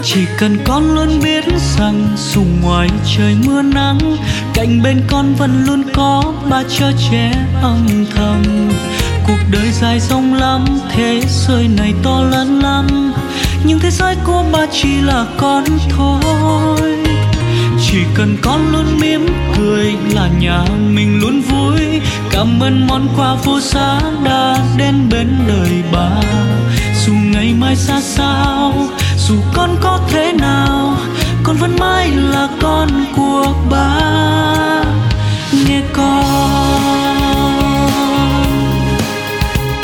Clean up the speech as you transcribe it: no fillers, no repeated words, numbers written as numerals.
Chỉ cần con luôn biết rằng dù ngoài trời mưa nắng, cạnh bên con vẫn luôn có ba chở che âm thầm. Cuộc đời dài dòng lắm, thế giới này to lớn lắm, nhưng thế giới của ba chỉ là con thôi. Chỉ cần con luôn mỉm cười là nhà mình luôn vui. Cảm ơn món quà vô giá đã đến bên đời ba. Dù ngày mai xa sao, dù con có thế nào, con vẫn mãi là con của ba. Nghe con